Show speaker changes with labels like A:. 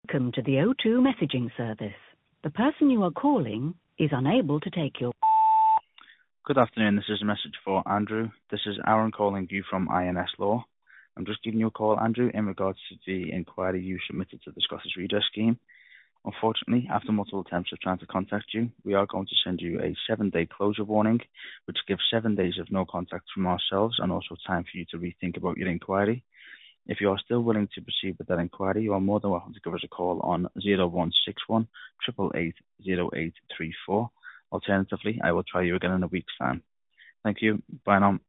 A: Welcome to the O2 messaging service. The person you are calling is unable to take your...
B: Good afternoon, this is a message for Andrew. This is Aaron calling you from INS Law. I'm just giving you a call, Andrew, in regards to the inquiry you submitted to the Scottish Redress Scheme. Unfortunately, after multiple attempts of trying to contact you, we are going to send you a 7-day closure warning, which gives 7 days of no contact from ourselves and also time for you to rethink about your inquiry. If you are still willing to proceed with that inquiry, you are more than welcome to give us a call on 0161 888 0834. Alternatively, I will try you again in a week's time. Thank you. Bye now.